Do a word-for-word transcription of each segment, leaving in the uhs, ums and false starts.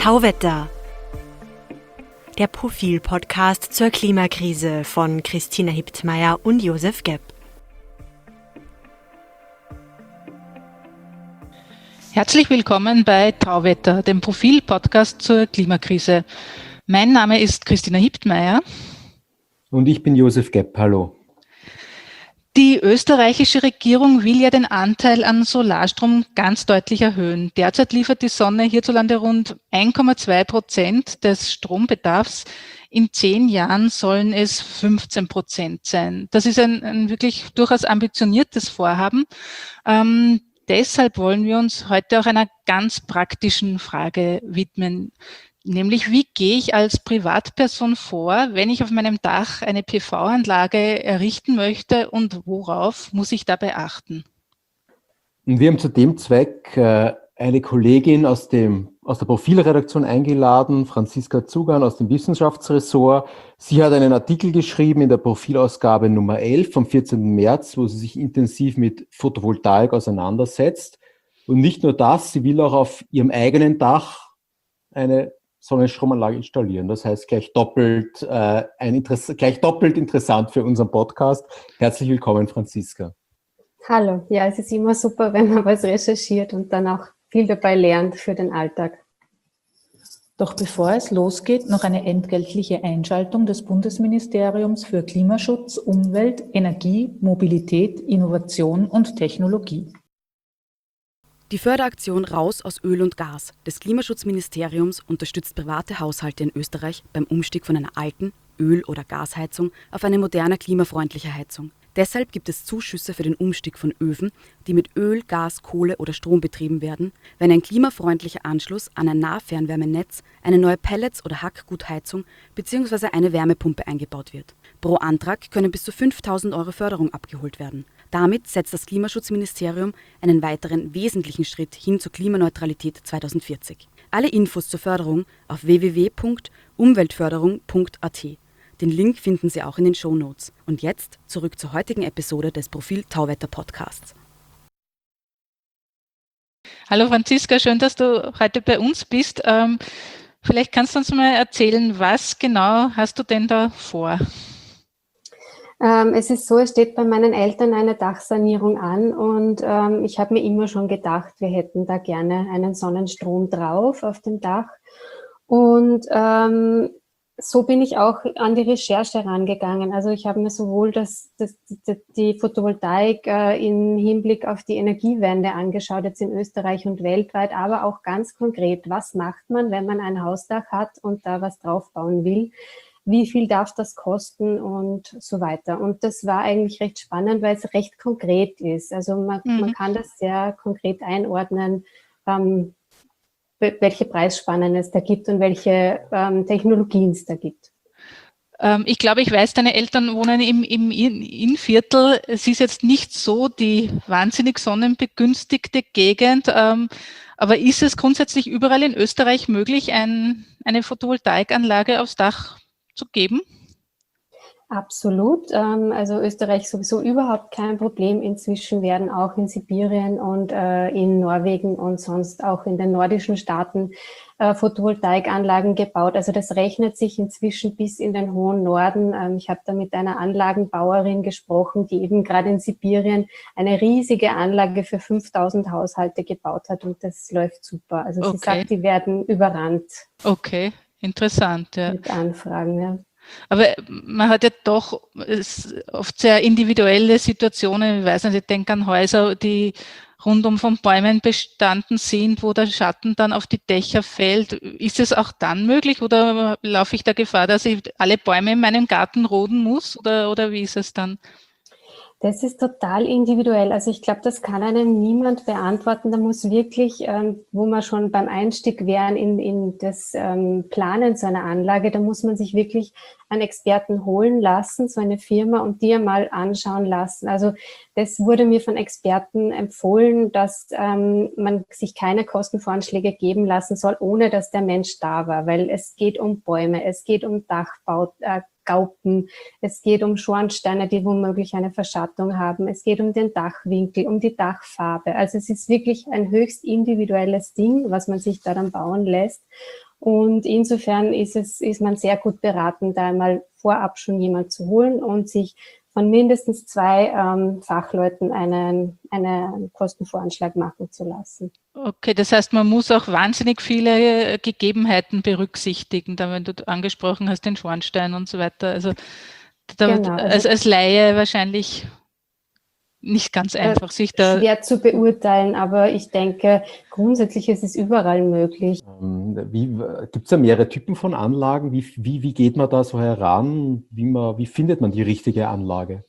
Tauwetter, der Profil-Podcast zur Klimakrise von Christina Hiptmeier und Josef Gepp. Herzlich willkommen bei Tauwetter, dem Profil-Podcast zur Klimakrise. Mein Name ist Christina Hiptmeier. Und ich bin Josef Gepp. Hallo. Die österreichische Regierung will ja den Anteil an Solarstrom ganz deutlich erhöhen. Derzeit liefert die Sonne hierzulande rund eins Komma zwei Prozent des Strombedarfs. In zehn Jahren sollen es fünfzehn Prozent sein. Das ist ein, ein wirklich durchaus ambitioniertes Vorhaben. Ähm, deshalb wollen wir uns heute auch einer ganz praktischen Frage widmen. Nämlich, wie gehe ich als Privatperson vor, wenn ich auf meinem Dach eine P V-Anlage errichten möchte und worauf muss ich dabei achten? Und wir haben zu dem Zweck äh, eine Kollegin aus, dem, aus der Profilredaktion eingeladen, Franziska Zugan aus dem Wissenschaftsressort. Sie hat einen Artikel geschrieben in der Profilausgabe Nummer elf vom vierzehnten März, wo sie sich intensiv mit Photovoltaik auseinandersetzt. Und nicht nur das, sie will auch auf ihrem eigenen Dach eine Sonnenstromanlage installieren. Das heißt gleich doppelt, äh, ein Interess- gleich doppelt interessant für unseren Podcast. Herzlich willkommen, Franziska. Hallo. Ja, es ist immer super, wenn man was recherchiert und dann auch viel dabei lernt für den Alltag. Doch bevor es losgeht, noch eine entgeltliche Einschaltung des Bundesministeriums für Klimaschutz, Umwelt, Energie, Mobilität, Innovation und Technologie. Die Förderaktion Raus aus Öl und Gas des Klimaschutzministeriums unterstützt private Haushalte in Österreich beim Umstieg von einer alten Öl- oder Gasheizung auf eine moderne klimafreundliche Heizung. Deshalb gibt es Zuschüsse für den Umstieg von Öfen, die mit Öl, Gas, Kohle oder Strom betrieben werden, wenn ein klimafreundlicher Anschluss an ein Nahfernwärmenetz, eine neue Pellets- oder Hackgutheizung bzw. eine Wärmepumpe eingebaut wird. Pro Antrag können bis zu fünftausend Euro Förderung abgeholt werden. Damit setzt das Klimaschutzministerium einen weiteren wesentlichen Schritt hin zur Klimaneutralität zweitausendvierzig. Alle Infos zur Förderung auf w w w punkt umweltförderung punkt a t. Den Link finden Sie auch in den Shownotes. Und jetzt zurück zur heutigen Episode des Profil Tauwetter Podcasts. Hallo Franziska, schön, dass du heute bei uns bist. Ähm, vielleicht kannst du uns mal erzählen, was genau hast du denn da vor? Ähm, es ist so, es steht bei meinen Eltern eine Dachsanierung an und ähm, ich habe mir immer schon gedacht, wir hätten da gerne einen Sonnenstrom drauf auf dem Dach. Und ähm, so bin ich auch an die Recherche herangegangen. Also ich habe mir sowohl das, das, die, die Photovoltaik äh, im Hinblick auf die Energiewende angeschaut, jetzt in Österreich und weltweit, aber auch ganz konkret, was macht man, wenn man ein Hausdach hat und da was draufbauen will? Wie viel darf das kosten und so weiter. Und das war eigentlich recht spannend, weil es recht konkret ist. Also man, mhm. man kann das sehr konkret einordnen, ähm, welche Preisspannen es da gibt und welche ähm, Technologien es da gibt. Ähm, ich glaube, ich weiß, deine Eltern wohnen im, im Innviertel. Es ist jetzt nicht so die wahnsinnig sonnenbegünstigte Gegend, ähm, aber ist es grundsätzlich überall in Österreich möglich, ein, eine Photovoltaikanlage aufs Dach zu geben? Absolut. Also Österreich sowieso überhaupt kein Problem. Inzwischen werden auch in Sibirien und in Norwegen und sonst auch in den nordischen Staaten Photovoltaikanlagen gebaut. Also das rechnet sich inzwischen bis in den hohen Norden. Ich habe da mit einer Anlagenbauerin gesprochen, die eben gerade in Sibirien eine riesige Anlage für fünftausend Haushalte gebaut hat und das läuft super. Also sie Okay. sagt, die werden überrannt. Okay, interessant. Ja. Mit Anfragen, ja. Aber man hat ja doch oft sehr individuelle Situationen. Ich weiß nicht, ich denke an Häuser, die rundum von Bäumen bestanden sind, wo der Schatten dann auf die Dächer fällt. Ist es auch dann möglich oder laufe ich da Gefahr, dass ich alle Bäume in meinem Garten roden muss? Oder, oder wie ist es dann? Das ist total individuell. Also ich glaube, das kann einem niemand beantworten. Da muss wirklich, ähm, wo wir schon beim Einstieg wären in, in das ähm, Planen so einer Anlage, da muss man sich wirklich einen Experten holen lassen, so eine Firma, und die einmal anschauen lassen. Also das wurde mir von Experten empfohlen, dass ähm, man sich keine Kostenvoranschläge geben lassen soll, ohne dass der Mensch da war, weil es geht um Bäume, es geht um Dachbau, äh, Gaupen, es geht um Schornsteine, die womöglich eine Verschattung haben, es geht um den Dachwinkel, um die Dachfarbe. Also es ist wirklich ein höchst individuelles Ding, was man sich da dann bauen lässt. Und insofern ist es, ist man sehr gut beraten, da einmal vorab schon jemand zu holen und sich von mindestens zwei ähm, Fachleuten einen, einen Kostenvoranschlag machen zu lassen. Okay, das heißt, man muss auch wahnsinnig viele Gegebenheiten berücksichtigen, da wenn du angesprochen hast, den Schornstein und so weiter. Also, da, Genau, also als, als Laie wahrscheinlich nicht ganz einfach, sich da... Schwer zu beurteilen, aber ich denke, grundsätzlich ist es überall möglich. Gibt es da mehrere Typen von Anlagen? Wie, wie, wie geht man da so heran? Wie, man, wie findet man die richtige Anlage?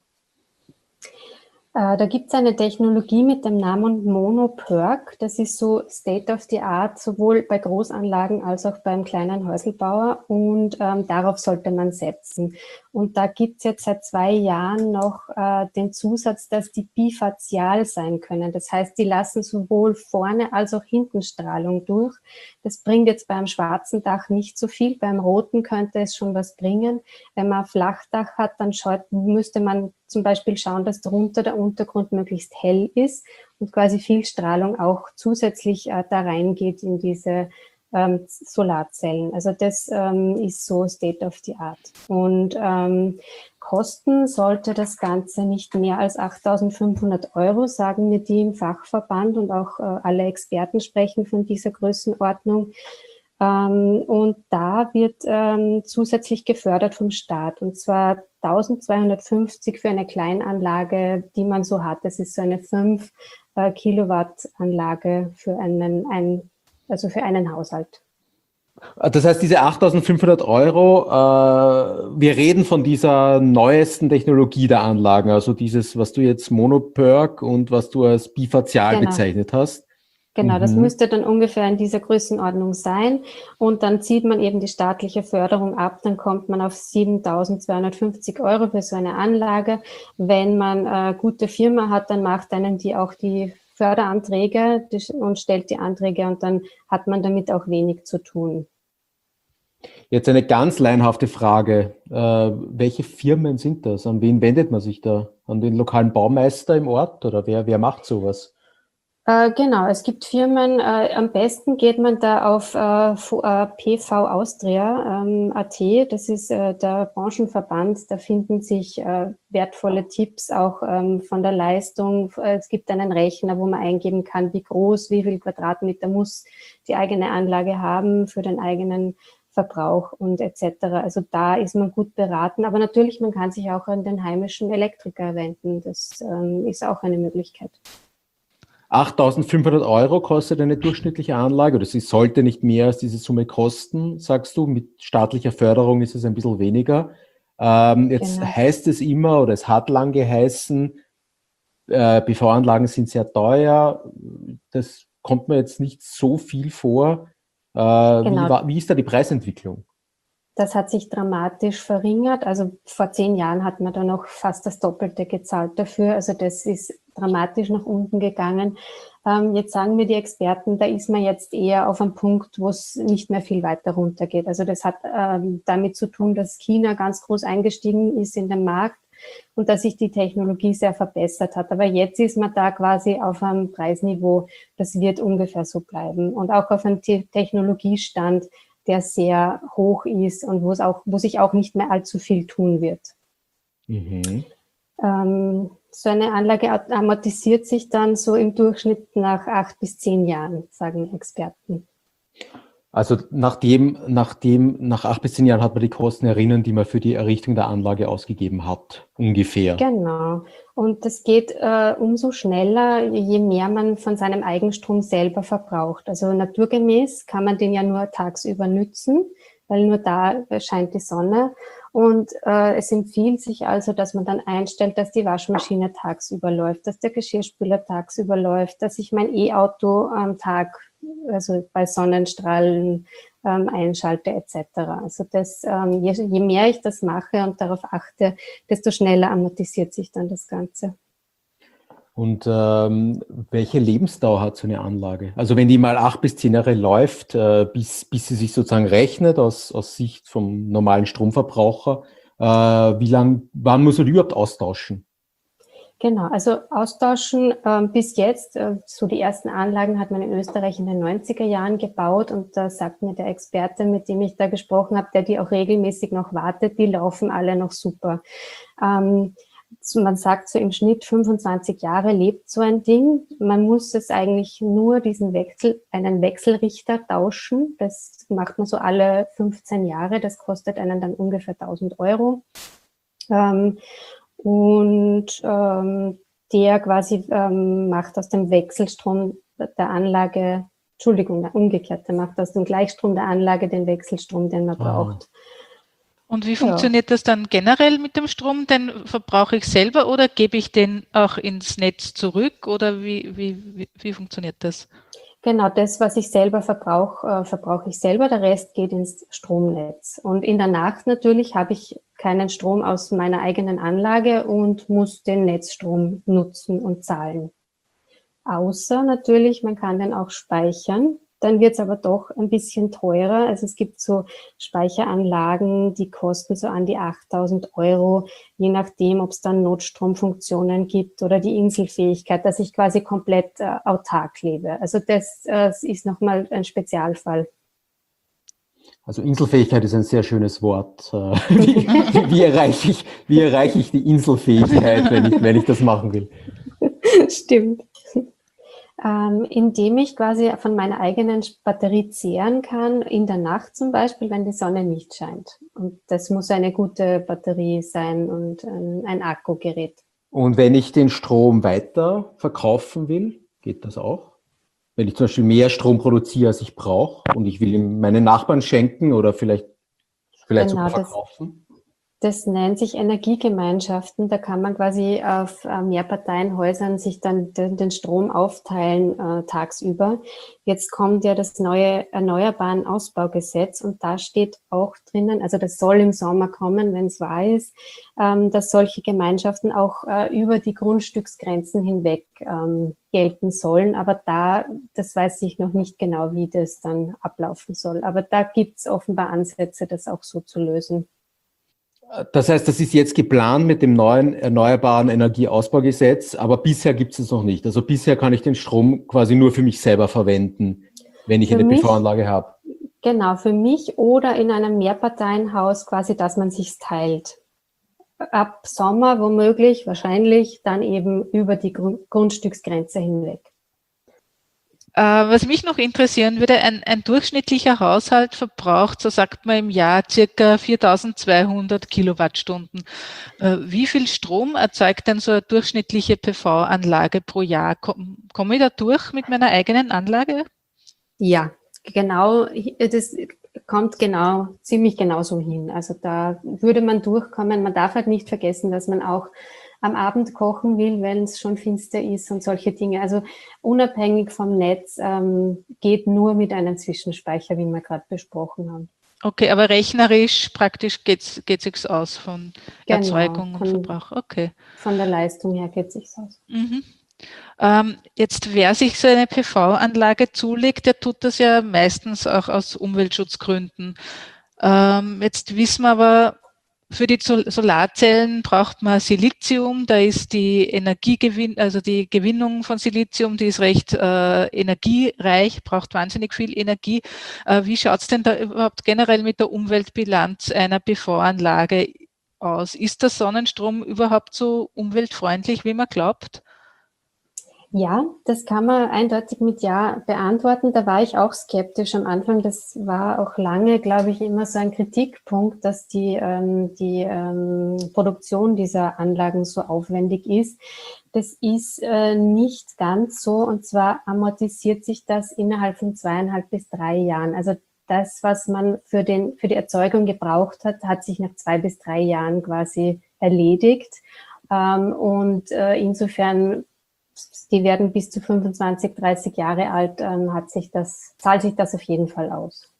Da gibt es eine Technologie mit dem Namen Mono-PERC. Das ist so State of the Art, sowohl bei Großanlagen als auch beim kleinen Häuselbauer. Und ähm, darauf sollte man setzen. Und da gibt es jetzt seit zwei Jahren noch äh, den Zusatz, dass die bifazial sein können. Das heißt, die lassen sowohl vorne als auch hinten Strahlung durch. Das bringt jetzt beim schwarzen Dach nicht so viel. Beim roten könnte es schon was bringen. Wenn man ein Flachdach hat, dann schaut, müsste man zum Beispiel schauen, dass drunter der Untergrund möglichst hell ist und quasi viel Strahlung auch zusätzlich äh, da reingeht in diese ähm, Solarzellen. Also das ähm, ist so State of the Art. Und ähm, kosten sollte das Ganze nicht mehr als achttausendfünfhundert Euro, sagen mir die im Fachverband, und auch äh, alle Experten sprechen von dieser Größenordnung. Ähm, und da wird ähm, zusätzlich gefördert vom Staat, und zwar eintausendzweihundertfünfzig für eine Kleinanlage, die man so hat. Das ist so eine fünf äh, Kilowatt Anlage für einen, ein, also für einen Haushalt. Das heißt, diese achttausendfünfhundert Euro, äh, wir reden von dieser neuesten Technologie der Anlagen, also dieses, was du jetzt Mono-PERC und was du als bifazial Genau. bezeichnet hast. Genau, Mhm. das müsste dann ungefähr in dieser Größenordnung sein, und dann zieht man eben die staatliche Förderung ab, dann kommt man auf siebentausendzweihundertfünfzig Euro für so eine Anlage. Wenn man eine äh, gute Firma hat, dann macht einem die auch die Förderanträge und stellt die Anträge, und dann hat man damit auch wenig zu tun. Jetzt eine ganz laienhafte Frage. Äh, welche Firmen sind das? An wen wendet man sich da? An den lokalen Baumeister im Ort, oder wer, wer macht sowas? Äh, genau, es gibt Firmen, äh, am besten geht man da auf äh, P V Austria ähm, Punkt A T, das ist äh, der Branchenverband, da finden sich äh, wertvolle Tipps auch ähm, von der Leistung. Es gibt einen Rechner, wo man eingeben kann, wie groß, wie viel Quadratmeter muss die eigene Anlage haben für den eigenen Verbrauch und et cetera. Also da ist man gut beraten, aber natürlich, man kann sich auch an den heimischen Elektriker wenden, das ähm, ist auch eine Möglichkeit. achttausendfünfhundert Euro kostet eine durchschnittliche Anlage, oder sie sollte nicht mehr als diese Summe kosten, sagst du. Mit staatlicher Förderung ist es ein bisschen weniger. Ähm, jetzt Genau. heißt es immer, oder es hat lang geheißen, äh, B V-Anlagen sind sehr teuer. Das kommt mir jetzt nicht so viel vor. Äh, Genau. wie, war, wie ist da die Preisentwicklung? Das hat sich dramatisch verringert. Also vor zehn Jahren hat man da noch fast das Doppelte gezahlt dafür. Also das ist dramatisch nach unten gegangen. Ähm, jetzt sagen mir die Experten, da ist man jetzt eher auf einem Punkt, wo es nicht mehr viel weiter runtergeht. Also das hat ähm, damit zu tun, dass China ganz groß eingestiegen ist in den Markt und dass sich die Technologie sehr verbessert hat. Aber jetzt ist man da quasi auf einem Preisniveau, das wird ungefähr so bleiben. Und auch auf einem Te- Technologiestand, der sehr hoch ist und wo es auch, wo sich auch nicht mehr allzu viel tun wird. Mhm. Ähm, so eine Anlage amortisiert sich dann so im Durchschnitt nach acht bis zehn Jahren, sagen Experten. Also nachdem, nachdem, nach acht bis zehn Jahren hat man die Kosten erinnern, die man für die Errichtung der Anlage ausgegeben hat, ungefähr. Genau. Und das geht äh, umso schneller, je mehr man von seinem Eigenstrom selber verbraucht. Also naturgemäß kann man den ja nur tagsüber nützen, weil nur da scheint die Sonne. Und äh, es empfiehlt sich also, dass man dann einstellt, dass die Waschmaschine tagsüber läuft, dass der Geschirrspüler tagsüber läuft, dass ich mein E-Auto am Tag, also bei Sonnenstrahlen ähm, einschalte et cetera. Also das, ähm, je, je mehr ich das mache und darauf achte, desto schneller amortisiert sich dann das Ganze. Und ähm, welche Lebensdauer hat so eine Anlage? Also wenn die mal acht bis zehn Jahre läuft, äh, bis, bis sie sich sozusagen rechnet aus, aus Sicht vom normalen Stromverbraucher, äh, wie lang, wann muss man die überhaupt austauschen? Genau, also austauschen ähm, bis jetzt, äh, so die ersten Anlagen hat man in Österreich in den neunziger Jahren gebaut und da sagt mir der Experte, mit dem ich da gesprochen habe, der die auch regelmäßig noch wartet, die laufen alle noch super. Ähm, so man sagt so im Schnitt fünfundzwanzig Jahre lebt so ein Ding. Man muss es eigentlich nur diesen Wechsel, einen Wechselrichter tauschen. Das macht man so alle fünfzehn Jahre. Das kostet einen dann ungefähr tausend Euro. Ähm, Und ähm, der quasi ähm, macht aus dem Wechselstrom der Anlage, Entschuldigung, umgekehrt, der macht aus dem Gleichstrom der Anlage den Wechselstrom, den man Ah. braucht. Und wie Ja. funktioniert das dann generell mit dem Strom? Den verbrauche ich selber oder gebe ich den auch ins Netz zurück? Oder wie, wie, wie, wie funktioniert das? Genau, das, was ich selber verbrauche, äh, verbrauche ich selber, der Rest geht ins Stromnetz. Und in der Nacht natürlich habe ich keinen Strom aus meiner eigenen Anlage und muss den Netzstrom nutzen und zahlen. Außer natürlich, man kann den auch speichern. Dann wird es aber doch ein bisschen teurer. Also es gibt so Speicheranlagen, die kosten so an die achttausend Euro, je nachdem, ob es dann Notstromfunktionen gibt oder die Inselfähigkeit, dass ich quasi komplett äh, autark lebe. Also das, äh, ist nochmal ein Spezialfall. Also Inselfähigkeit ist ein sehr schönes Wort. Äh, Wie, wie, erreiche ich, wie erreiche ich die Inselfähigkeit, wenn ich, wenn ich das machen will? Stimmt. Ähm, indem ich quasi von meiner eigenen Batterie zehren kann, in der Nacht zum Beispiel, wenn die Sonne nicht scheint. Und das muss eine gute Batterie sein und ein, ein Akkugerät. Und wenn ich den Strom weiter verkaufen will, geht das auch? Wenn ich zum Beispiel mehr Strom produziere, als ich brauche und ich will ihm meinen Nachbarn schenken oder vielleicht, vielleicht Genau, sogar das- verkaufen? Das nennt sich Energiegemeinschaften. Da kann man quasi auf äh, Mehrparteienhäusern sich dann den, den Strom aufteilen äh, tagsüber. Jetzt kommt ja das neue Erneuerbaren-Ausbaugesetz und da steht auch drinnen, also das soll im Sommer kommen, wenn es wahr ist, ähm, dass solche Gemeinschaften auch äh, über die Grundstücksgrenzen hinweg ähm, gelten sollen. Aber da, das weiß ich noch nicht genau, wie das dann ablaufen soll. Aber da gibt es offenbar Ansätze, das auch so zu lösen. Das heißt, das ist jetzt geplant mit dem neuen Erneuerbaren Energieausbaugesetz, aber bisher gibt es es noch nicht. Also bisher kann ich den Strom quasi nur für mich selber verwenden, wenn ich Für eine mich- P V-Anlage habe. Genau, für mich oder in einem Mehrparteienhaus quasi, dass man sich's teilt. Ab Sommer womöglich, wahrscheinlich dann eben über die Grund- Grundstücksgrenze hinweg. Äh, was mich noch interessieren würde, ein, ein durchschnittlicher Haushalt verbraucht, so sagt man im Jahr, circa viertausendzweihundert Kilowattstunden. Äh, wie viel Strom erzeugt denn so eine durchschnittliche P V-Anlage pro Jahr? Komm, komme ich da durch mit meiner eigenen Anlage? Ja, genau, das kommt genau, ziemlich genau so hin. Also da würde man durchkommen. Man darf halt nicht vergessen, dass man auch am Abend kochen will, wenn es schon finster ist und solche Dinge. Also unabhängig vom Netz ähm, geht nur mit einem Zwischenspeicher, wie wir gerade besprochen haben. Okay, aber rechnerisch praktisch geht's, geht sich's aus von Genau, Erzeugung und von- Verbrauch. Okay. Von der Leistung her geht sich's aus. Mhm. Ähm, jetzt, wer sich so eine P V-Anlage zulegt, der tut das ja meistens auch aus Umweltschutzgründen. Ähm, jetzt wissen wir aber, für die Sol- Solarzellen braucht man Silizium, da ist die Energiegewinn, also die Gewinnung von Silizium, die ist recht äh, energiereich, braucht wahnsinnig viel Energie. Äh, wie schaut's denn da überhaupt generell mit der Umweltbilanz einer P V-Anlage aus? Ist der Sonnenstrom überhaupt so umweltfreundlich, wie man glaubt? Ja, das kann man eindeutig mit Ja beantworten. Da war ich auch skeptisch am Anfang. Das war auch lange, glaube ich, immer so ein Kritikpunkt, dass die, ähm, die ähm, Produktion dieser Anlagen so aufwendig ist. Das ist äh, nicht ganz so. Und zwar amortisiert sich das innerhalb von zweieinhalb bis drei Jahren. Also das, was man für, den, für die Erzeugung gebraucht hat, hat sich nach zwei bis drei Jahren quasi erledigt. Ähm, und äh, insofern die werden bis zu fünfundzwanzig, dreißig Jahre alt, ähm, hat sich das, zahlt sich das auf jeden Fall aus.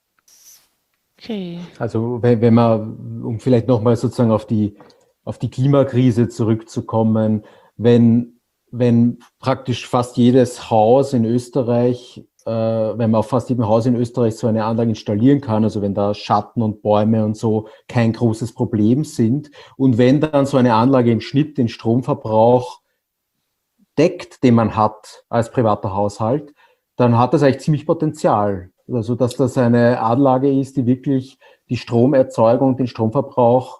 Okay. Also wenn, wenn man, um vielleicht nochmal sozusagen auf die, auf die Klimakrise zurückzukommen, wenn, wenn praktisch fast jedes Haus in Österreich äh, wenn man auf fast jedem Haus in Österreich so eine Anlage installieren kann, also wenn da Schatten und Bäume und so kein großes Problem sind. Und wenn dann so eine Anlage im Schnitt den Stromverbrauch deckt, den man hat als privater Haushalt, dann hat das eigentlich ziemlich Potenzial. Also dass das eine Anlage ist, die wirklich die Stromerzeugung, den Stromverbrauch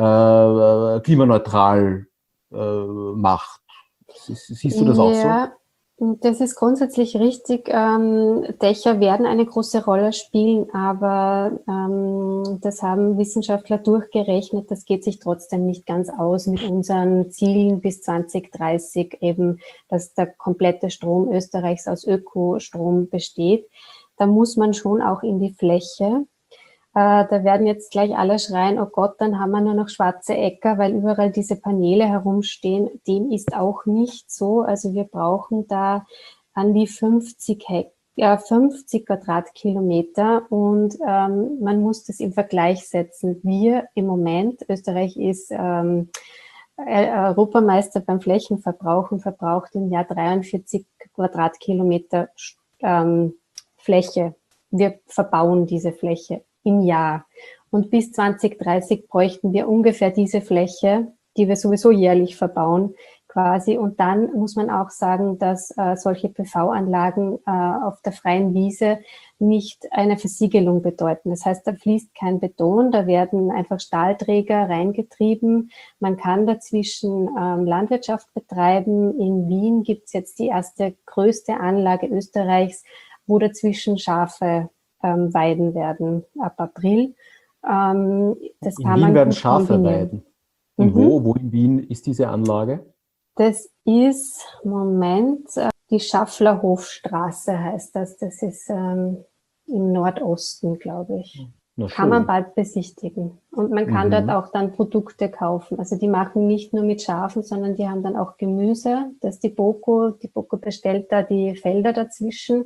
äh, klimaneutral äh, macht. Siehst du das auch so? Ja, das ist grundsätzlich richtig. Ähm, Dächer werden eine große Rolle spielen, aber ähm, das haben Wissenschaftler durchgerechnet. Das geht sich trotzdem nicht ganz aus mit unseren Zielen bis zwanzig dreißig, eben, dass der komplette Strom Österreichs aus Ökostrom besteht. Da muss man schon auch in die Fläche. Äh, da werden jetzt gleich alle schreien, oh Gott, dann haben wir nur noch schwarze Äcker, weil überall diese Paneele herumstehen. Dem ist auch nicht so. Also wir brauchen da an die fünfzig, Hek äh, fünfzig Quadratkilometer und ähm, man muss das im Vergleich setzen. Wir im Moment, Österreich ist ähm, Europameister beim Flächenverbrauch und verbraucht im Jahr dreiundvierzig Quadratkilometer ähm, Fläche. Wir verbauen diese Fläche im Jahr. Und bis zwanzig dreißig bräuchten wir ungefähr diese Fläche, die wir sowieso jährlich verbauen, quasi. Und dann muss man auch sagen, dass äh, solche P V-Anlagen äh, auf der freien Wiese nicht eine Versiegelung bedeuten. Das heißt, da fließt kein Beton, da werden einfach Stahlträger reingetrieben. Man kann dazwischen ähm, Landwirtschaft betreiben. In Wien gibt es jetzt die erste größte Anlage Österreichs, wo dazwischen Schafe ähm, weiden werden ab April. Ähm, das in kann Wien man werden gut Schafe kombinieren. weiden. Und Mhm. wo? Wo in Wien ist diese Anlage? Das ist, Moment, äh, die Schafflerhofstraße heißt das. Das ist ähm, im Nordosten, glaube ich. Na, Kann man schön. bald besichtigen. Und man kann dort Mhm. auch dann Produkte kaufen. Also die machen nicht nur mit Schafen, sondern die haben dann auch Gemüse. Das ist die Boko. Die Boko bestellt da die Felder dazwischen.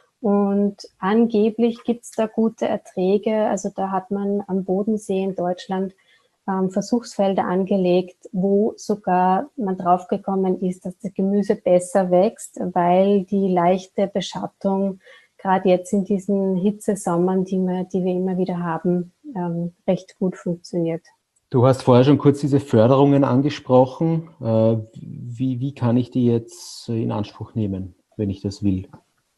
Und angeblich gibt's da gute Erträge. Also da hat man am Bodensee in Deutschland ähm, Versuchsfelder angelegt, wo sogar man draufgekommen ist, dass das Gemüse besser wächst, weil die leichte Beschattung gerade jetzt in diesen Hitzesommern, die wir, die wir immer wieder haben, ähm, recht gut funktioniert. Du hast vorher schon kurz diese Förderungen angesprochen. Äh, wie, wie kann ich die jetzt in Anspruch nehmen, wenn ich das will?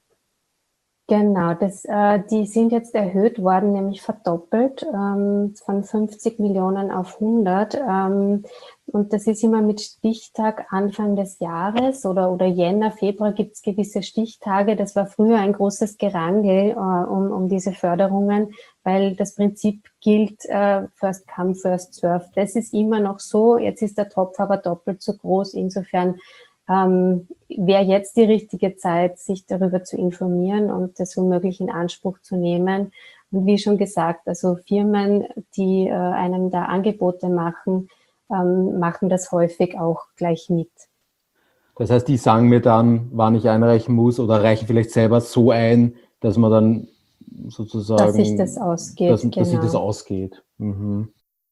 Genau, das, äh, die sind jetzt erhöht worden, nämlich verdoppelt, ähm, von fünfzig Millionen auf hundert. Ähm, und das ist immer mit Stichtag Anfang des Jahres oder, oder Jänner, Februar gibt es gewisse Stichtage. Das war früher ein großes Gerangel äh, um, um diese Förderungen, weil das Prinzip gilt, äh, first come, first serve. Das ist immer noch so. Jetzt ist der Topf aber doppelt so groß. Insofern Ähm, wäre jetzt die richtige Zeit, sich darüber zu informieren und das womöglich in Anspruch zu nehmen. Und wie schon gesagt, also Firmen, die äh, einem da Angebote machen, ähm, machen das häufig auch gleich mit. Das heißt, die sagen mir dann, wann ich einreichen muss oder reichen vielleicht selber so ein, dass man dann sozusagen, dass sich das ausgeht, dass, genau. dass sich das ausgeht. Mhm.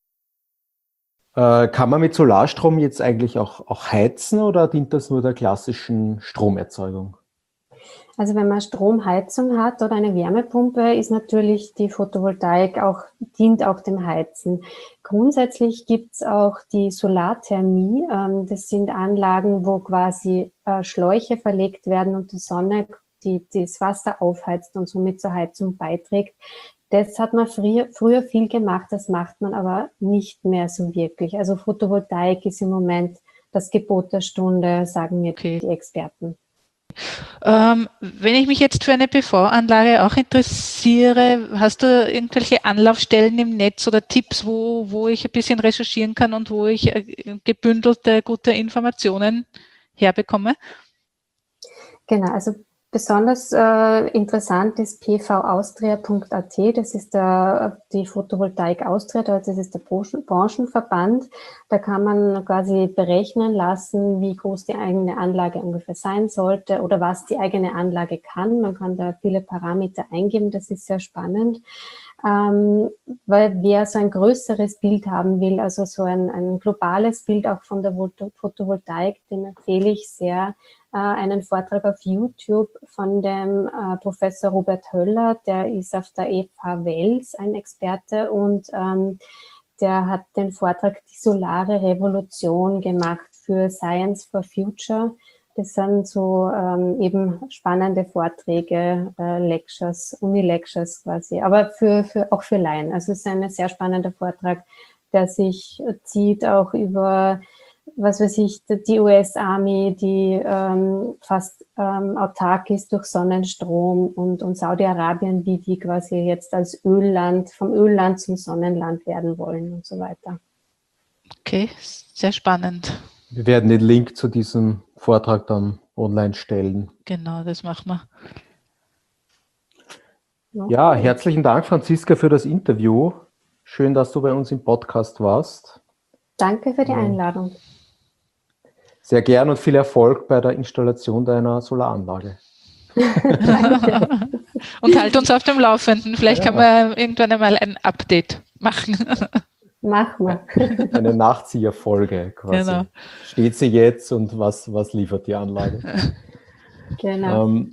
Äh, kann man mit Solarstrom jetzt eigentlich auch, auch heizen oder dient das nur der klassischen Stromerzeugung? Also wenn man Stromheizung hat oder eine Wärmepumpe, ist natürlich die Photovoltaik auch, dient auch dem Heizen. Grundsätzlich gibt's auch die Solarthermie. Ähm, das sind Anlagen, wo quasi äh, Schläuche verlegt werden und die Sonne die, die das Wasser aufheizt und somit zur Heizung beiträgt. Das hat man früher, früher viel gemacht, das macht man aber nicht mehr so wirklich. Also Photovoltaik ist im Moment das Gebot der Stunde, sagen mir Okay. die Experten. Ähm, wenn ich mich jetzt für eine P V-Anlage auch interessiere, hast du irgendwelche Anlaufstellen im Netz oder Tipps, wo, wo ich ein bisschen recherchieren kann und wo ich äh, gebündelte, gute Informationen herbekomme? Genau, also besonders äh, interessant ist p v austria punkt a t, das ist der, die Photovoltaik Austria, das ist der Branchenverband. Da kann man quasi berechnen lassen, wie groß die eigene Anlage ungefähr sein sollte oder was die eigene Anlage kann. Man kann da viele Parameter eingeben, das ist sehr spannend. Ähm, weil wer so ein größeres Bild haben will, also so ein, ein globales Bild auch von der Photovoltaik, dem empfehle ich sehr äh, einen Vortrag auf YouTube von dem äh, Professor Robert Höller, der ist auf der E F H Wels ein Experte und ähm, der hat den Vortrag Die solare Revolution gemacht für Science for Future. Das sind so ähm, eben spannende Vorträge, äh, Lectures, Uni-Lectures quasi, aber für, für, auch für Laien. Also es ist ein sehr spannender Vortrag, der sich zieht auch über, was weiß ich, die U S-Army, die ähm, fast ähm, autark ist durch Sonnenstrom und, und Saudi-Arabien, wie die quasi jetzt als Ölland, vom Ölland zum Sonnenland werden wollen und so weiter. Okay, sehr spannend. Wir werden den Link zu diesem Vortrag dann online stellen. Genau, das machen wir. Ja, herzlichen Dank, Franziska, für das Interview. Schön, dass du bei uns im Podcast warst. Danke für die Einladung. Sehr gern und viel Erfolg bei der Installation deiner Solaranlage. Und halt uns auf dem Laufenden. Vielleicht ja. Kann man irgendwann einmal ein Update machen. Mach mal. Eine Nachzieherfolge quasi. Genau. Steht sie jetzt und was, was liefert die Anlage? Genau. Ähm,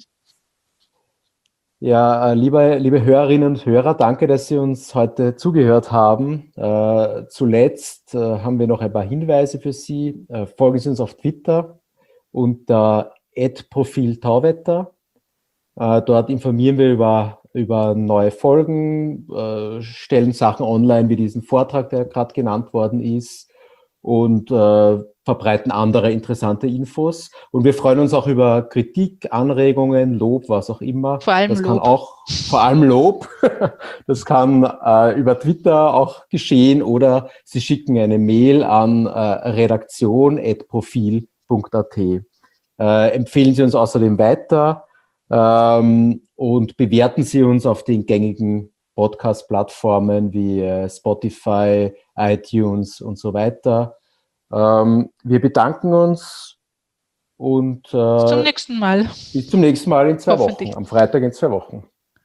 ja, liebe, liebe Hörerinnen und Hörer, danke, dass Sie uns heute zugehört haben. Äh, zuletzt äh, haben wir noch ein paar Hinweise für Sie. Äh, folgen Sie uns auf Twitter unter at profil tauwetter. Äh, dort informieren wir über über neue Folgen, äh, stellen Sachen online wie diesen Vortrag, der gerade genannt worden ist und äh, verbreiten andere interessante Infos. Und wir freuen uns auch über Kritik, Anregungen, Lob, was auch immer. Vor allem das Lob. kann auch, vor allem Lob. Das kann äh, über Twitter auch geschehen oder Sie schicken eine Mail an äh, redaktion at profil punkt a t. Äh, empfehlen Sie uns außerdem weiter. Ähm, und bewerten Sie uns auf den gängigen Podcast-Plattformen wie äh, Spotify, iTunes und so weiter. Ähm, wir bedanken uns und äh, bis zum nächsten Mal. Bis zum nächsten Mal in zwei Wochen. Am Freitag in zwei Wochen.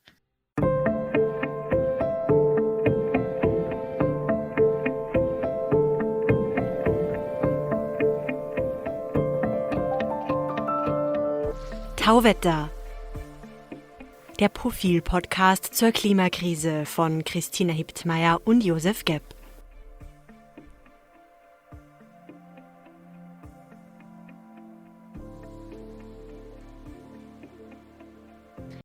Tauwetter. Der Profil-Podcast zur Klimakrise von Christina Hiptmeier und Josef Gepp.